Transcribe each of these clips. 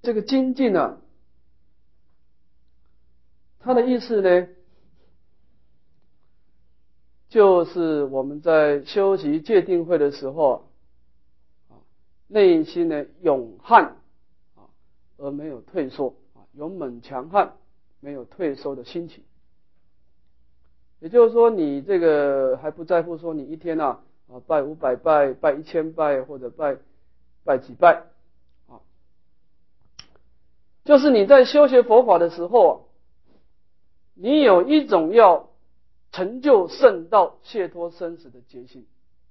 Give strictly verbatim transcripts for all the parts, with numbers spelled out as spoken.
这个精进啊，它的意思呢，就是我们在修习戒定慧的时候啊，内心呢勇悍啊，而没有退缩啊，勇猛强悍，没有退缩的心情。也就是说，你这个还不在乎说你一天啊啊拜五百拜、拜一千拜或者拜拜几拜啊，就是你在修学佛法的时候啊，你有一种要成就圣道、解脱生死的决心，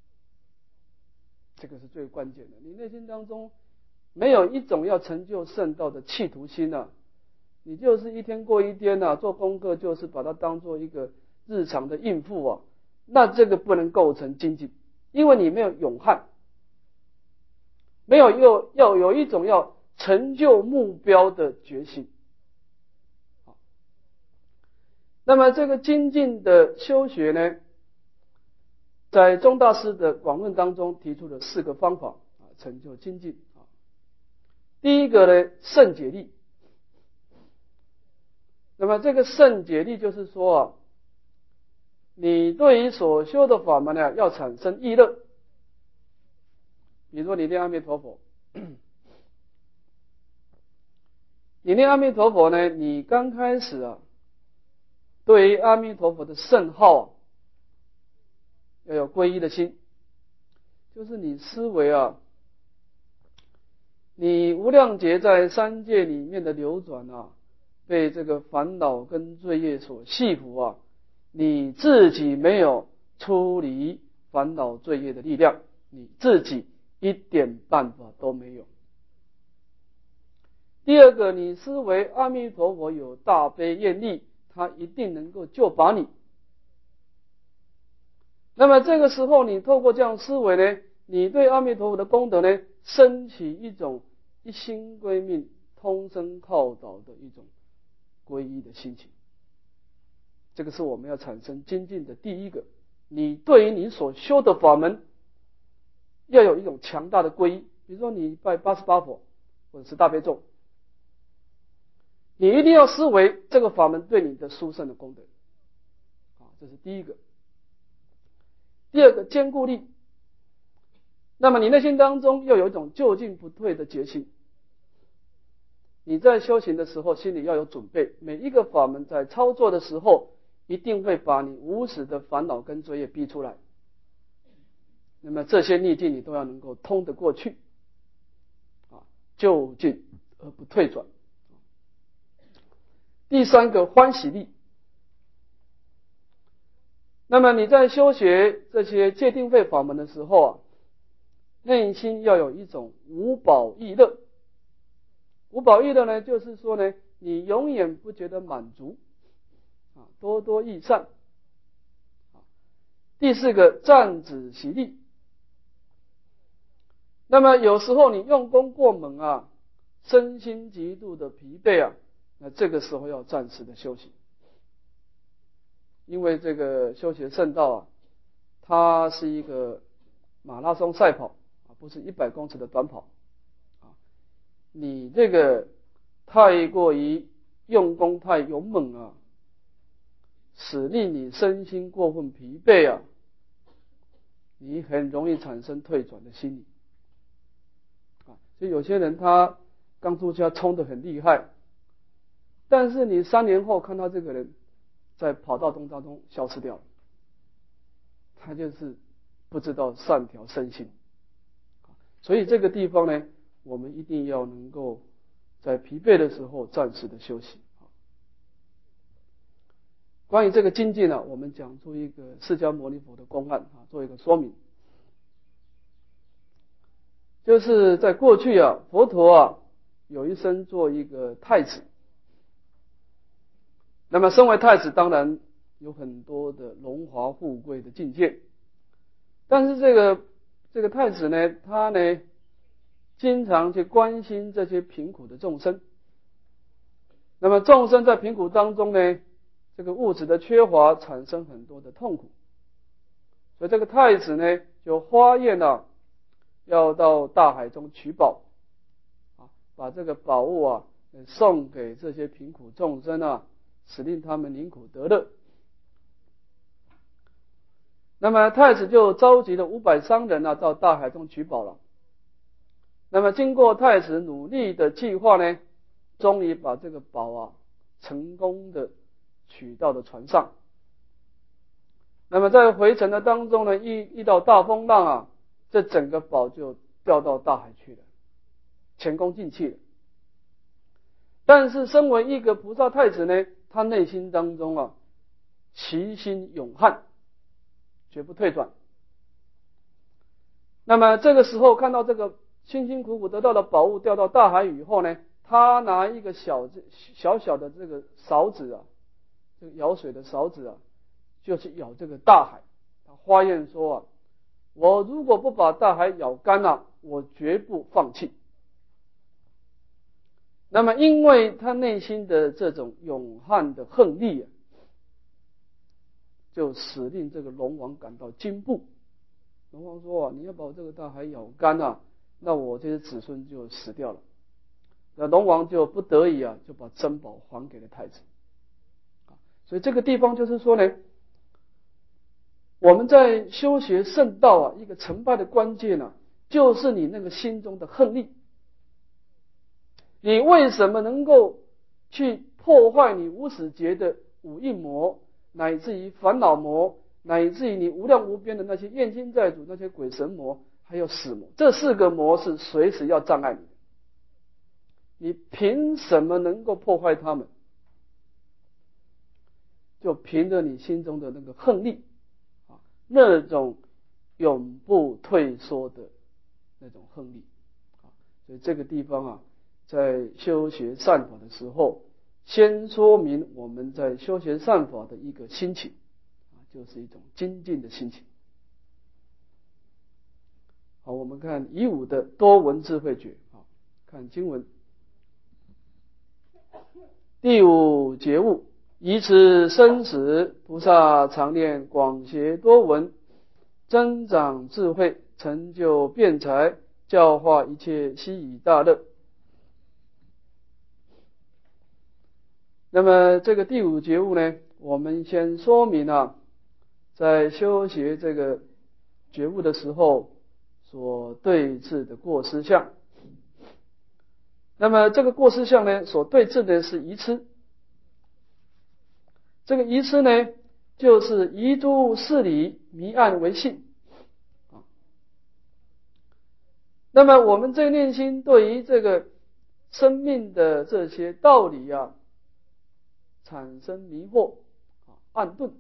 这个是最关键的。你内心当中没有一种要成就圣道的企图心啊，你就是一天过一天啊，做功课就是把它当做一个日常的应付啊，那这个不能构成精进，因为你没有勇悍，没有又要有一种要成就目标的决心。那么这个精进的修学呢，在宗大师的广论当中提出了四个方法啊，成就精进啊。第一个呢，胜解力。那么这个胜解力就是说啊，你对于所修的法门呢，要产生意乐。比如说你念阿弥陀佛，你念阿弥陀佛呢，你刚开始啊，对于阿弥陀佛的圣号啊，要有皈依的心，就是你思维啊，你无量劫在三界里面的流转啊，被这个烦恼跟罪业所系缚啊，你自己没有出离烦恼罪业的力量，你自己一点办法都没有。第二个，你思维阿弥陀佛有大悲愿力，他一定能够救拔你。那么这个时候你透过这样思维呢，你对阿弥陀佛的功德呢，升起一种一心归命、通身靠倒的一种皈依的心情。这个是我们要产生精进的第一个，你对于你所修的法门要有一种强大的皈依。比如说你拜八十八佛或者是大悲咒，你一定要思维这个法门对你的殊胜的功德啊，这是第一个。第二个，坚固力。那么你内心当中要有一种就进不退的决心。你在修行的时候心里要有准备，每一个法门在操作的时候一定会把你无始的烦恼跟罪业逼出来，那么这些逆境你都要能够通得过去啊，就进而不退转。第三个，欢喜力。那么你在修学这些戒定慧法门的时候啊，内心要有一种无饱益乐。无饱益乐呢，就是说呢，你永远不觉得满足啊，多多益善。第四个，战止习力。那么有时候你用功过猛啊，身心极度的疲惫啊，那这个时候要暂时的休息。因为这个修学圣道啊，它是一个马拉松赛跑啊，不是一百公尺的短跑啊。你这个太过于用功太勇猛啊，使令你身心过分疲惫啊，你很容易产生退转的心理啊。所以有些人他刚出家冲得很厉害，但是你三年后看他这个人在跑道中当中消失掉了，他就是不知道善调身心。所以这个地方呢，我们一定要能够在疲惫的时候暂时的休息。关于这个精进呢，我们讲出一个释迦牟尼佛的公案啊，做一个说明。就是在过去啊，佛陀啊有一生做一个太子。那么身为太子当然有很多的荣华富贵的境界，但是这个这个太子呢，他呢经常去关心这些贫苦的众生。那么众生在贫苦当中呢，这个物质的缺乏产生很多的痛苦，所以这个太子呢就发愿啊，要到大海中取宝啊， 把这个宝物啊送给这些贫苦众生啊，使令他们离苦得乐。那么太子就召集了五百商人啊，到大海中取宝了。那么经过太子努力的计划呢，终于把这个宝啊成功的取到了船上。那么在回程的当中呢，遇遇到大风浪啊，这整个宝就掉到大海去了，前功尽弃了。但是身为一个菩萨太子呢，他内心当中啊其心永汉，绝不退转。那么这个时候看到这个辛辛苦苦得到的宝物掉到大海以后呢，他拿一个小小小的这个勺子啊，这个舀水的勺子啊，就去舀这个大海。他发愿说啊，我如果不把大海舀干啊，我绝不放弃。那么因为他内心的这种永汉的恨力啊，就使令这个龙王感到惊怖。龙王说啊，你要把我这个大海舀干啊，那我这些子孙就死掉了。那龙王就不得已啊，就把珍宝还给了太子。所以这个地方就是说呢，我们在修学圣道啊，一个成败的关键啊，就是你那个心中的恨力。你为什么能够去破坏你无始劫的五蕴魔，乃至于烦恼魔，乃至于你无量无边的那些怨亲债主、那些鬼神魔，还有死魔，这四个魔是随时要障碍你的。你凭什么能够破坏他们？就凭着你心中的那个恨力啊，那种永不退缩的那种恨力啊。所以这个地方啊，在修学善法的时候，先说明我们在修学善法的一个心情啊，就是一种精进的心情。好，我们看乙五的多闻智慧觉啊，看经文。第五觉悟，以此生死，菩萨常念广学多闻，增长智慧，成就辩才，教化一切悉以大乐。那么这个第五觉悟呢，我们先说明啊，在修学这个觉悟的时候所对治的过失相。那么这个过失相呢，所对治的是愚痴。这个愚痴呢，就是遗诸事理，迷暗为信。那么我们这念心对于这个生命的这些道理啊，产生迷惑、暗钝。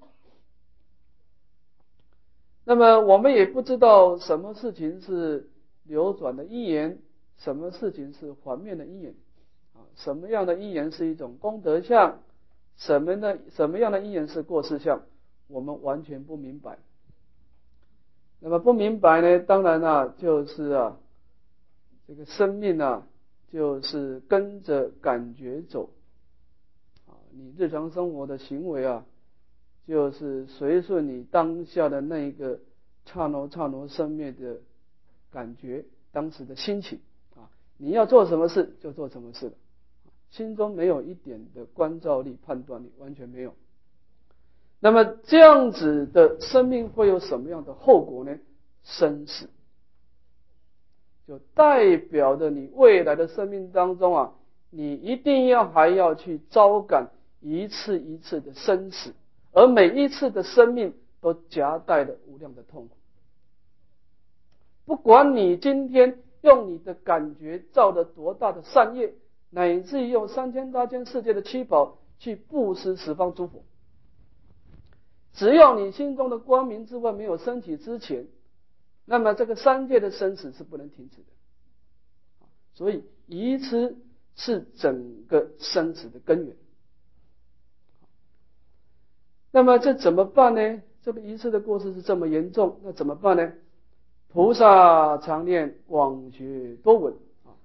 那么我们也不知道什么事情是流转的因缘，什么事情是环面的因缘啊？什么样的因缘是一种功德相？什么的什么样的因缘是过失相？我们完全不明白。那么不明白呢，当然啊，就是啊，这个生命啊，就是跟着感觉走啊。你日常生活的行为啊，就是随顺你当下的那一个刹那刹那生灭的感觉，当时的心情啊。你要做什么事就做什么事了，心中没有一点的观照力、判断力，完全没有。那么这样子的生命会有什么样的后果呢？生死，就代表着你未来的生命当中啊，你一定要还要去招感一次一次的生死，而每一次的生命都夹带了无量的痛苦。不管你今天用你的感觉造了多大的善业，乃至于用三千大千世界的七宝去布施十方诸佛，只要你心中的光明智慧没有升起之前，那么这个三界的生死是不能停止的。所以愚痴是整个生死的根源。那么这怎么办呢？这个愚痴的过失是这么严重，那怎么办呢？菩萨常念广学多闻。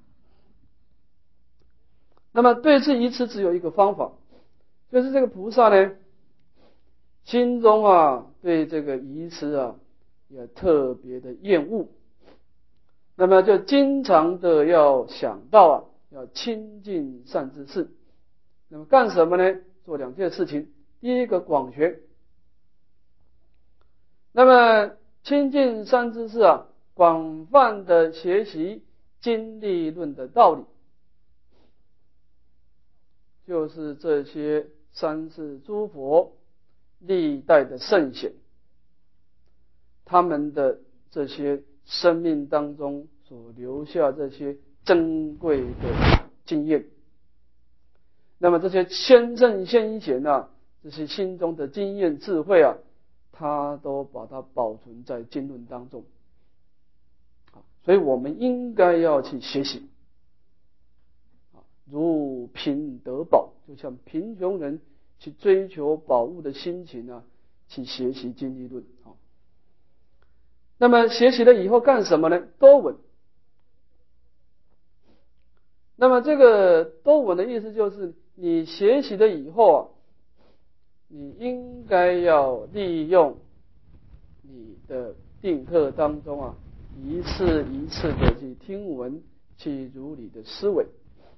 那么对治愚痴只有一个方法，就是这个菩萨呢，心中啊对这个愚痴啊也特别的厌恶，那么就经常的要想到啊， 要亲近善知识。那么干什么呢？做两件事情。第一个广学。那么亲近善知识啊，广泛的学习经历论的道理，就是这些三世诸佛历代的圣贤，他们的这些生命当中所留下这些珍贵的经验。那么这些先圣先贤啊，这些心中的经验智慧啊，他都把它保存在经论当中。所以我们应该要去学习，如贫得宝，就像贫穷人去追求宝物的心情啊，去学习经历论。那么学习了以后干什么呢？多闻。那么这个多闻的意思就是，你学习了以后啊，你应该要利用你的定课当中啊，一次一次的去听闻，去如理的思维，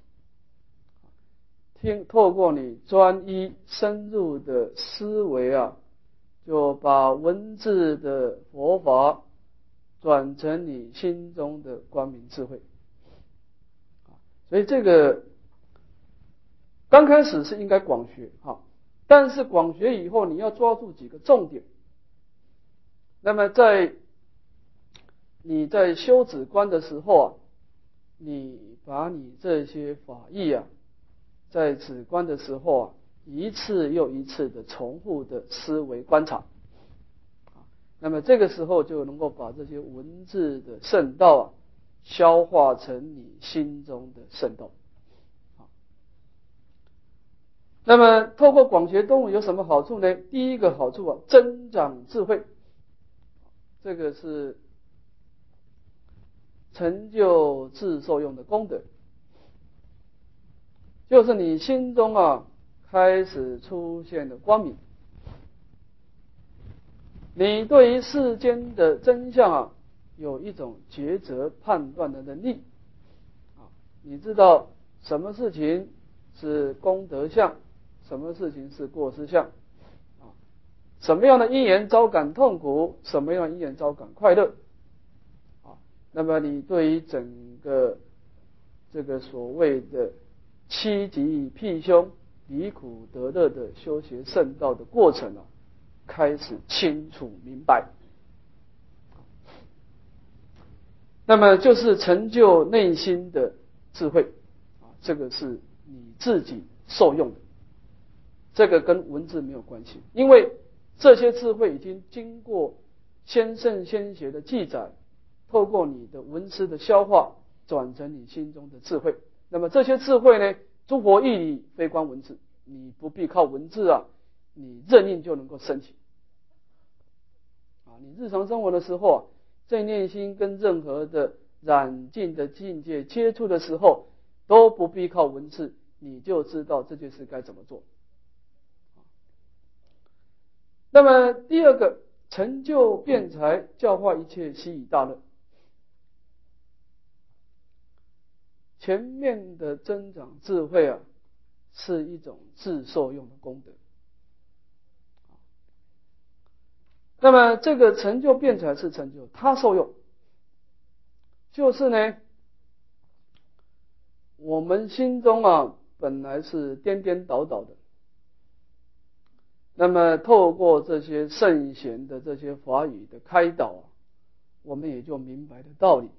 听透过你专一深入的思维啊，就把文字的佛法转成你心中的光明智慧。所以这个刚开始是应该广学哈，但是广学以后你要抓住几个重点。那么在你在修止观的时候啊，你把你这些法义啊，在止观的时候啊，一次又一次的重复的思维观察，那么这个时候就能够把这些文字的圣道啊，消化成你心中的圣道。那么透过广学多闻有什么好处呢？第一个好处啊，增长智慧，这个是成就自受用的功德，就是你心中啊开始出现了光明，你对于世间的真相啊有一种抉择判断的能力啊，你知道什么事情是功德相，什么事情是过失相啊，什么样的因缘招感痛苦，什么样的因缘招感快乐啊，那么你对于整个这个所谓的趋吉避凶、离苦得乐的修学圣道的过程啊，开始清楚明白，那么就是成就内心的智慧啊，这个是你自己受用的，这个跟文字没有关系，因为这些智慧已经经过先圣先贤的记载，透过你的文思的消化，转成你心中的智慧。那么这些智慧呢，诸佛义理非观文字，你不必靠文字啊，你任意就能够升起啊。你日常生活的时候啊，在内心跟任何的染净的境界接触的时候，都不必靠文字，你就知道这件事该怎么做。那么第二个，成就辩才，教化一切悉以大乐。前面的增长智慧啊，是一种自受用的功德。那么这个成就辩才是成就他受用，就是呢，我们心中啊本来是颠颠倒倒的，那么透过这些圣贤的这些法语的开导啊，我们也就明白了道理。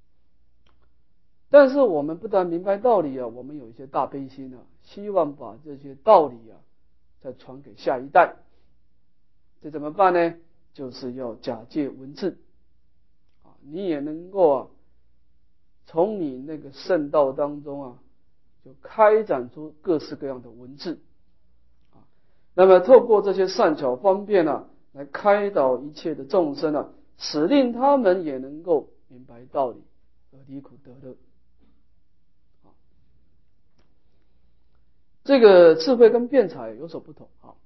但是我们不但明白道理啊，我们有一些大悲心啊，希望把这些道理啊再传给下一代。这怎么办呢？就是要假借文字啊，你也能够啊从你那个圣道当中啊，就开展出各式各样的文字啊，那么透过这些善巧方便啊，来开导一切的众生啊，使令他们也能够明白道理而离苦得乐。这个智慧跟辩才有所不同啊。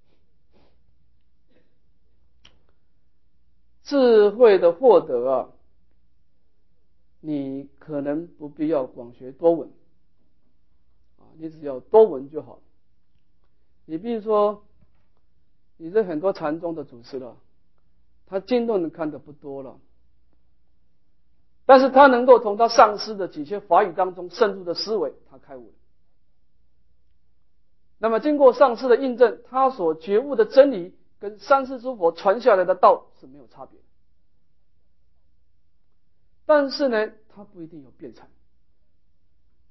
智慧的获得啊，你可能不必要广学多闻你只要多闻就好。你比如说，你这很多禅宗的祖师了，他经论看的不多了，但是他能够从他上师的几些法语当中深入的思维，他开悟了。那么经过上师的印证，他所觉悟的真理跟三世诸佛传下来的道是没有差别的。但是呢，他不一定有辩才，